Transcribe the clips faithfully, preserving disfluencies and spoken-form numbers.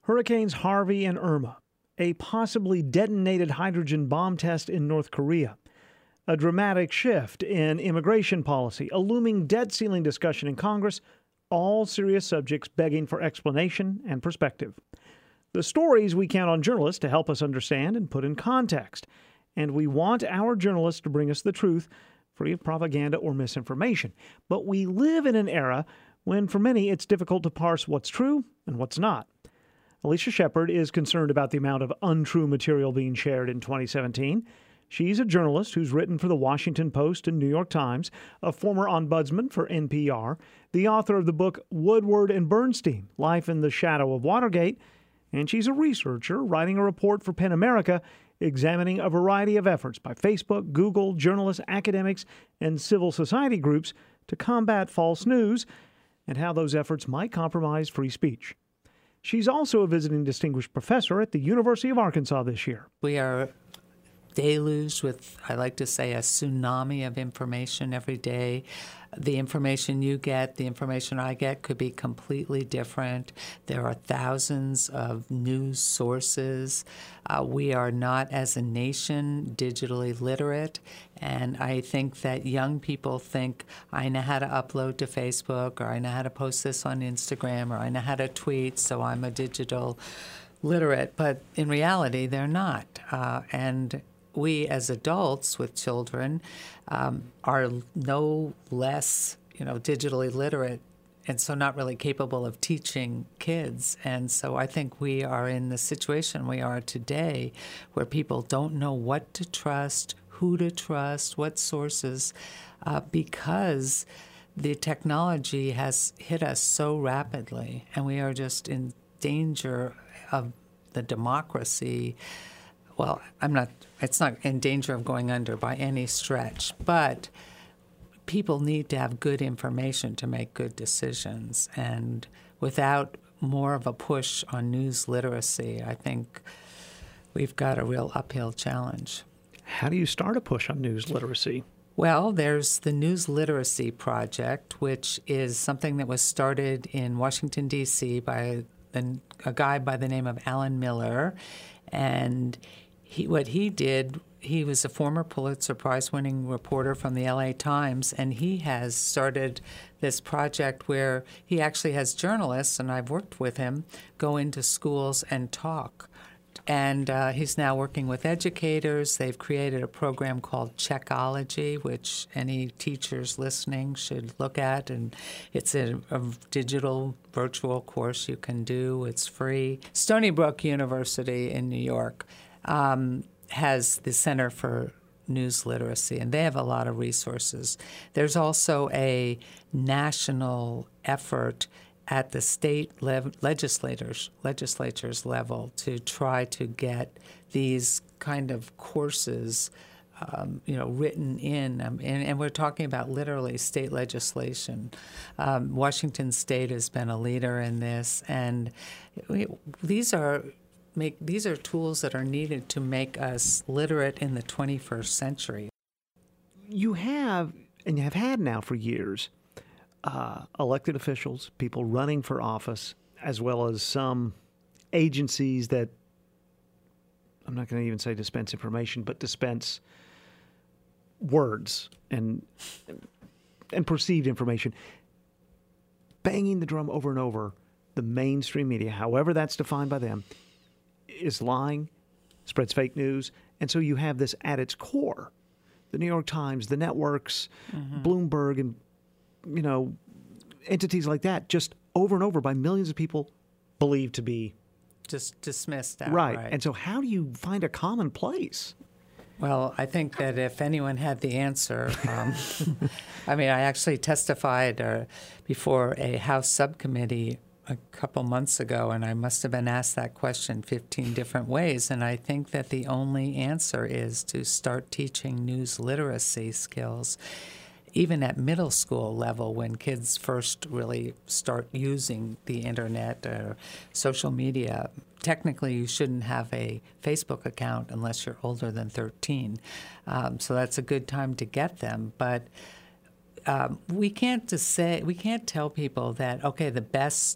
Hurricanes Harvey and Irma, a possibly detonated hydrogen bomb test in North Korea, a dramatic shift in immigration policy, a looming debt ceiling discussion in Congress, all serious subjects begging for explanation and perspective. The stories we count on journalists to help us understand and put in context. And we want our journalists to bring us the truth, free of propaganda or misinformation. But we live in an era when, for many, it's difficult to parse what's true and what's not. Alicia Shepard is concerned about the amount of untrue material being shared in twenty seventeen. She's a journalist who's written for the Washington Post and New York Times, a former ombudsman for N P R, the author of the book Woodward and Bernstein, Life in the Shadow of Watergate, and she's a researcher writing a report for PEN America examining a variety of efforts by Facebook, Google, journalists, academics, and civil society groups to combat false news and how those efforts might compromise free speech. She's also a visiting distinguished professor at the University of Arkansas this year. We are deluged with, I like to say, a tsunami of information every day. The information you get, the information I get could be completely different. There are thousands of news sources. Uh, we are not, as a nation, digitally literate. And I think that young people think, I know how to upload to Facebook, or I know how to post this on Instagram, or I know how to tweet, so I'm a digital literate. But in reality, they're not. Uh, and we as adults with children um, are no less, you know, digitally literate, and so not really capable of teaching kids. And so I think we are in the situation we are today where people don't know what to trust, who to trust, what sources, uh, because the technology has hit us so rapidly, and we are just in danger of the democracy. Well, I'm not, it's not in danger of going under by any stretch, but people need to have good information to make good decisions. And without more of a push on news literacy, I think we've got a real uphill challenge. How do you start a push on news literacy? Well, there's the News Literacy Project, which is something that was started in Washington, D C by the, a guy by the name of Alan Miller. And he, what he did, he was a former Pulitzer Prize-winning reporter from the L A Times, and he has started this project where he actually has journalists, and I've worked with him, go into schools and talk. And uh, he's now working with educators. They've created a program called Checkology, which any teachers listening should look at. And it's a, a digital virtual course you can do. It's free. Stony Brook University in New York um, has the Center for News Literacy, and they have a lot of resources. There's also a national effort at the state lev- legislators legislatures level to try to get these kind of courses, um, you know, written in, um, and, and we're talking about literally state legislation. Um, Washington State has been a leader in this, and we, these are make these are tools that are needed to make us literate in the twenty-first century. You have, and you have had now for years, Uh, elected officials, people running for office, as well as some agencies that, I'm not going to even say dispense information, but dispense words and and perceived information, banging the drum over and over. The mainstream media, however that's defined by them, is lying, spreads fake news, and so you have this at its core. The New York Times, the networks, mm-hmm. Bloomberg, and you know, entities like that, just over and over by millions of people believed to be just dismissed outright. Right. And so how do you find a common place? Well, I think that if anyone had the answer, um, I mean, I actually testified uh, before a House subcommittee a couple months ago, and I must have been asked that question fifteen different ways. And I think that the only answer is to start teaching news literacy skills, even at middle school level, when kids first really start using the internet or social media. Technically, you shouldn't have a Facebook account unless you're older than thirteen. Um, so that's a good time to get them. But um, we can't just say we can't tell people that, okay, the best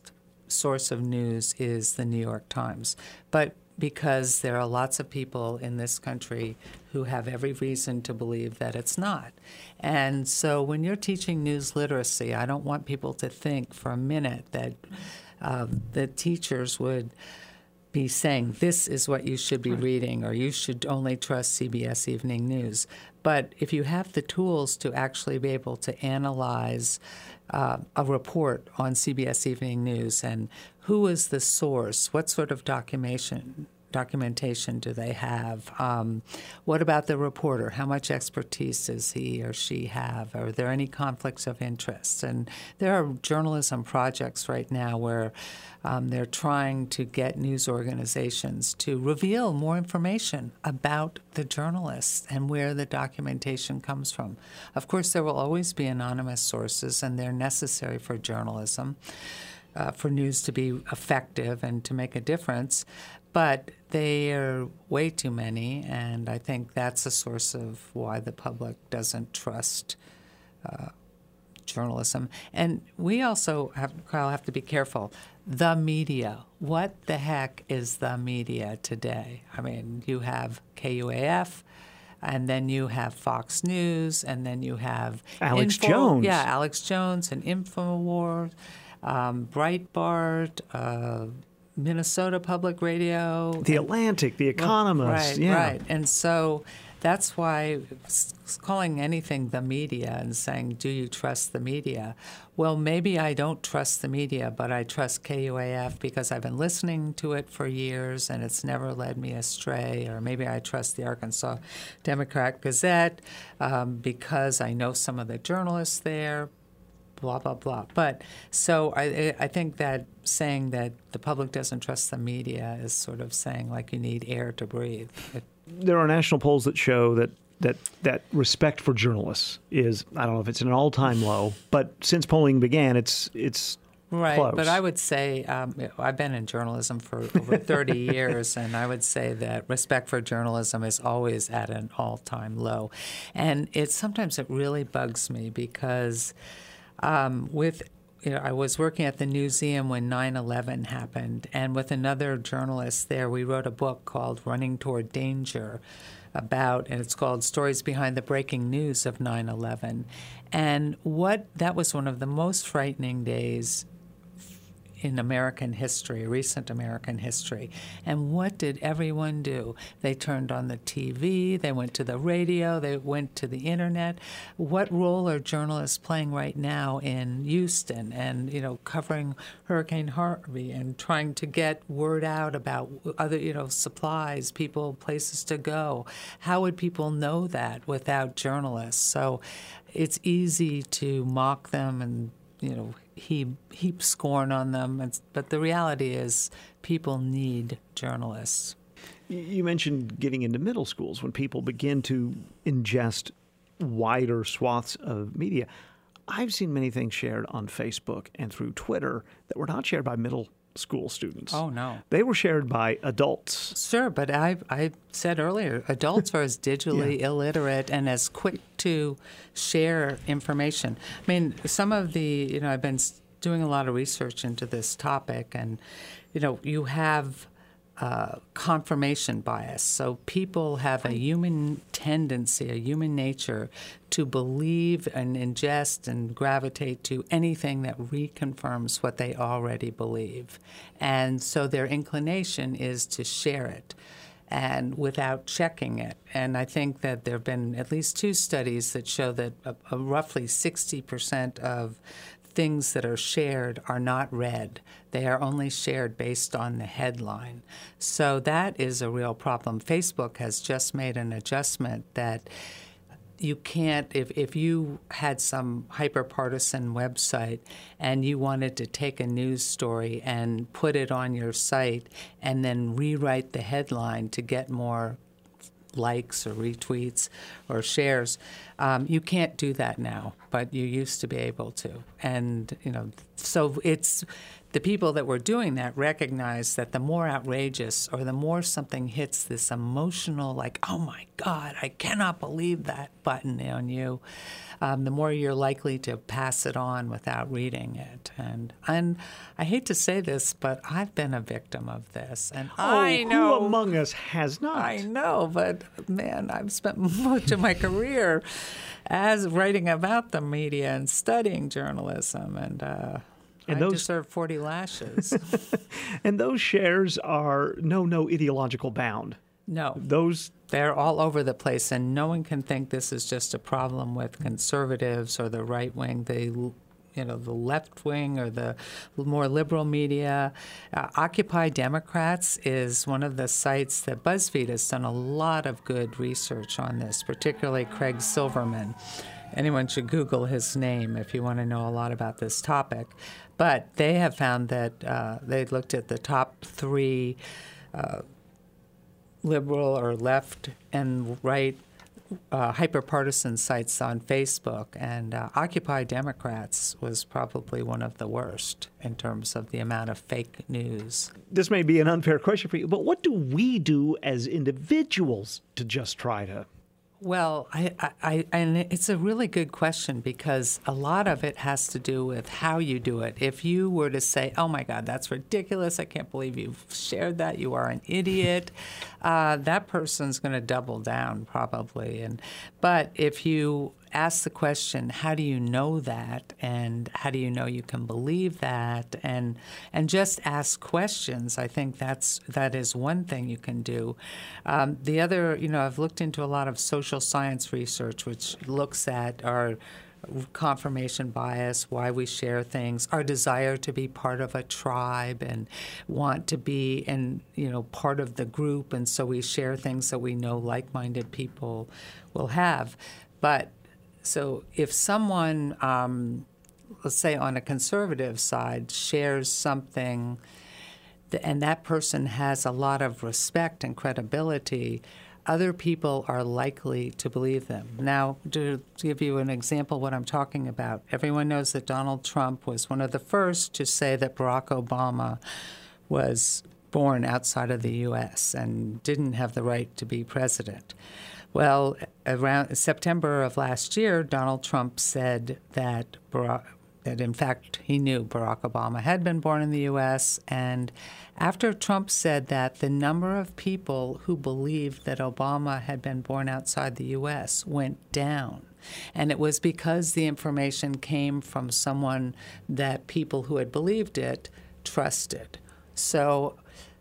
source of news is the New York Times. But because there are lots of people in this country who have every reason to believe that it's not. And so when you're teaching news literacy, I don't want people to think for a minute that uh, the teachers would be saying, this is what you should be reading, or you should only trust C B S Evening News. But if you have the tools to actually be able to analyze uh, a report on C B S Evening News and who is the source, what sort of documentation documentation do they have? Um, what about the reporter? How much expertise does he or she have? Are there any conflicts of interest? And there are journalism projects right now where um, they're trying to get news organizations to reveal more information about the journalists and where the documentation comes from. Of course, there will always be anonymous sources, and they're necessary for journalism, uh, for news to be effective and to make a difference. But they are way too many, and I think that's a source of why the public doesn't trust uh, journalism. And we also have, Kyle, have to be careful. The media. What the heck is the media today? I mean, you have K U A F, and then you have Fox News, and then you have Alex Info, Jones. Yeah, Alex Jones and InfoWars, um, Breitbart, uh, Minnesota Public Radio. The and, Atlantic, The Economist. Right, yeah. right. And so that's why calling anything the media and saying, do you trust the media? Well, maybe I don't trust the media, but I trust K U A F because I've been listening to it for years and it's never led me astray. Or maybe I trust the Arkansas Democrat Gazette um, because I know some of the journalists there. Blah, blah, blah. But so I, I think that saying that the public doesn't trust the media is sort of saying like you need air to breathe. It, there are national polls that show that, that that respect for journalists is, I don't know if it's at an all-time low, but since polling began, it's it's right. close. But I would say um, I've been in journalism for over thirty years, and I would say that respect for journalism is always at an all-time low. And it sometimes it really bugs me because Um, with, you know, I was working at the museum when nine eleven happened, and with another journalist there, we wrote a book called Running Toward Danger about, and it's called Stories Behind the Breaking News of nine eleven. And what, that was one of the most frightening days in American history, recent American history. And what did everyone do? They turned on the T V, they went to the radio, they went to the internet. What role are journalists playing right now in Houston and, you know, covering Hurricane Harvey and trying to get word out about other, you know, supplies, people, places to go? How would people know that without journalists? So it's easy to mock them and, you know, heap, heap scorn on them. It's, but the reality is people need journalists. You mentioned getting into middle schools when people begin to ingest wider swaths of media. I've seen many things shared on Facebook and through Twitter that were not shared by middle school students. Oh, no. They were shared by adults. Sure, but I I said earlier, adults are as digitally yeah. illiterate and as quick to share information. I mean, some of the, you know, I've been doing a lot of research into this topic, and, you know, you have uh, confirmation bias. So people have a human tendency, a human nature to believe and ingest and gravitate to anything that reconfirms what they already believe. And so their inclination is to share it and without checking it. And I think that there have been at least two studies that show that uh, uh, roughly sixty percent of things that are shared are not read. They are only shared based on the headline. So that is a real problem. Facebook has just made an adjustment that you can't, if, if you had some hyper-partisan website and you wanted to take a news story and put it on your site and then rewrite the headline to get more likes or retweets or shares, um, you can't do that now. but you used to be able to. And, you know, so it's the people that were doing that recognize that the more outrageous or the more something hits this emotional, like, oh my God, I cannot believe that button on you, um, the more you're likely to pass it on without reading it. And and I hate to say this, but I've been a victim of this. And oh, I know. Who among us has not? I know, but man, I've spent much of my career as writing about the media and studying journalism, and uh, and I those, deserve forty lashes. And those shares are no, no ideological bound. No. Those They're all over the place, and no one can think this is just a problem with conservatives or the right wing. They, you know, the left wing or the more liberal media. Uh, Occupy Democrats is one of the sites that BuzzFeed has done a lot of good research on this, particularly Craig Silverman. Anyone should Google his name if you want to know a lot about this topic. But they have found that uh, they looked at the top three uh, liberal or left and right uh, hyperpartisan sites on Facebook, and uh, Occupy Democrats was probably one of the worst in terms of the amount of fake news. This may be an unfair question for you, but what do we do as individuals to just try to... Well, I, I, I, and it's a really good question because a lot of it has to do with how you do it. If you were to say, oh, my God, that's ridiculous. I can't believe you've shared that. You are an idiot. Uh, that person's going to double down probably. And But if you ask the question, how do you know that, and how do you know you can believe that, and and just ask questions, I think that's that is one thing you can do. Um, the other, you know, I've looked into a lot of social science research, which looks at our confirmation bias, why we share things, our desire to be part of a tribe and want to be in, you know, part of the group, and so we share things that we know like-minded people will have. But so if someone, um, let's say on a conservative side, shares something th- and that person has a lot of respect and credibility, other people are likely to believe them. Now, to give you an example of what I'm talking about, everyone knows that Donald Trump was one of the first to say that Barack Obama was born outside of the U S and didn't have the right to be president. Well, around September of last year, Donald Trump said that Barack, that in fact he knew Barack Obama had been born in the U S, and after Trump said that, the number of people who believed that Obama had been born outside the U S went down. And it was because the information came from someone that people who had believed it trusted. So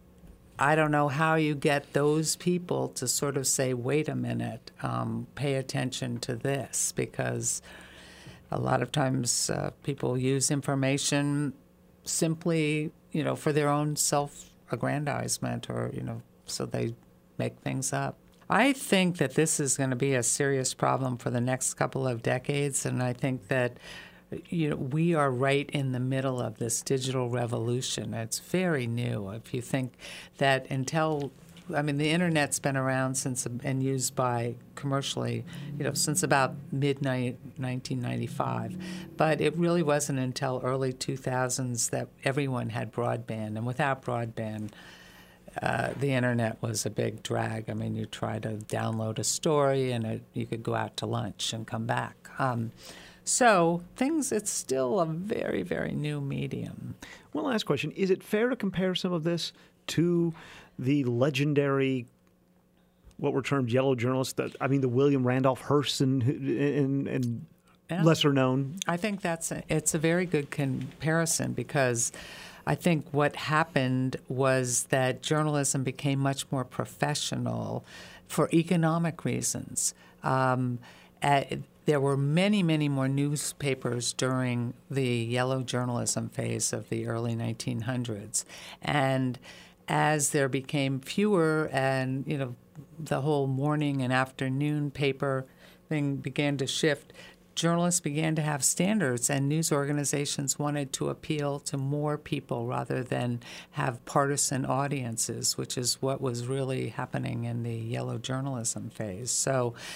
I don't know how you get those people to sort of say, wait a minute, um, pay attention to this, because a lot of times uh, people use information simply, you know, for their own self-aggrandizement, or, you know, so they make things up. I think that this is going to be a serious problem for the next couple of decades, and I think that you know, we are right in the middle of this digital revolution. It's very new. If you think that until, I mean, the Internet's been around since and used by commercially, you know, since about mid nineteen ninety-five. But it really wasn't until early two thousands that everyone had broadband. And without broadband, uh, the Internet was a big drag. I mean, you try to download a story and it, you could go out to lunch and come back. Um, So things, it's still a very, very new medium. One last question. Is it fair to compare some of this to the legendary, what were termed yellow journalists, that, I mean, the William Randolph Hearst and, and, and yeah. lesser known? I think that's a, it's a very good comparison, because I think what happened was that journalism became much more professional for economic reasons. Um, at, There were many, many more newspapers during the yellow journalism phase of the early nineteen hundreds. And as there became fewer, and, you know, the whole morning and afternoon paper thing began to shift, journalists began to have standards, and news organizations wanted to appeal to more people rather than have partisan audiences, which is what was really happening in the yellow journalism phase. So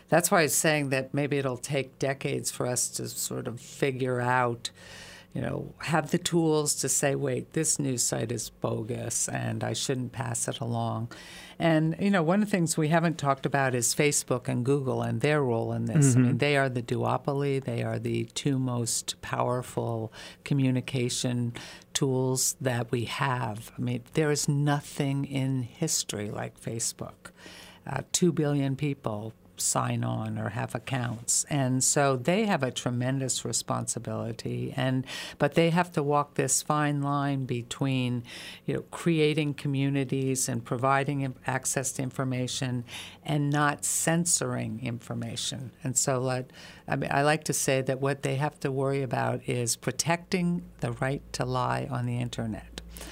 That's why I was saying that maybe it'll take decades for us to sort of figure out, you know, have the tools to say, wait, this news site is bogus and I shouldn't pass it along. And, you know, one of the things we haven't talked about is Facebook and Google and their role in this. Mm-hmm. I mean, they are the duopoly. They are the two most powerful communication tools that we have. I mean, there is nothing in history like Facebook. Uh, Two billion people sign on or have accounts, and so they have a tremendous responsibility. And but they have to walk this fine line between, you know, creating communities and providing access to information, and not censoring information. And so, like, I mean, I like to say that what they have to worry about is protecting the right to lie on the internet.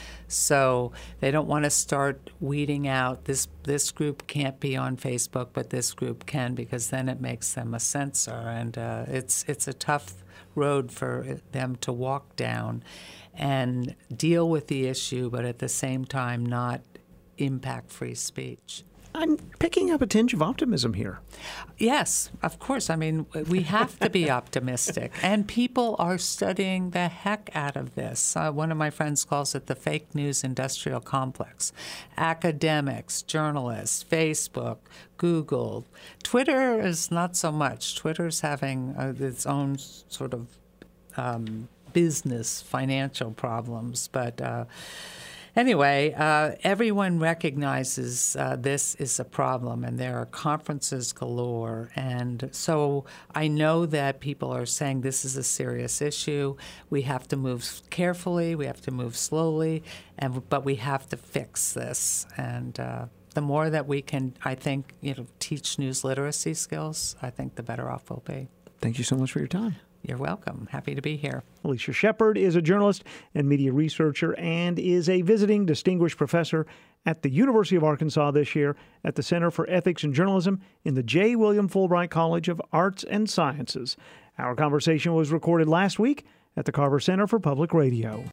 So they don't want to start weeding out this this group can't be on Facebook, but this group can, because then it makes them a censor, and uh, it's it's a tough road for them to walk down and deal with the issue, but at the same time not impact free speech. I'm picking up a tinge of optimism here. Yes, of course. I mean, we have to be optimistic. And people are studying the heck out of this. Uh, one of my friends calls it the fake news industrial complex. Academics, journalists, Facebook, Google. Twitter is not so much. Twitter's having uh, its own sort of um, business, financial problems. But uh, Anyway, uh, everyone recognizes uh, this is a problem, and there are conferences galore. And so I know that people are saying this is a serious issue. We have to move carefully. We have to move slowly, and but we have to fix this. And uh, the more that we can, I think, you know, teach news literacy skills, I think the better off we'll be. Thank you so much for your time. You're welcome. Happy to be here. Alicia Shepard is a journalist and media researcher and is a visiting distinguished professor at the University of Arkansas this year at the Center for Ethics and Journalism in the J. William Fulbright College of Arts and Sciences. Our conversation was recorded last week at the Carver Center for Public Radio.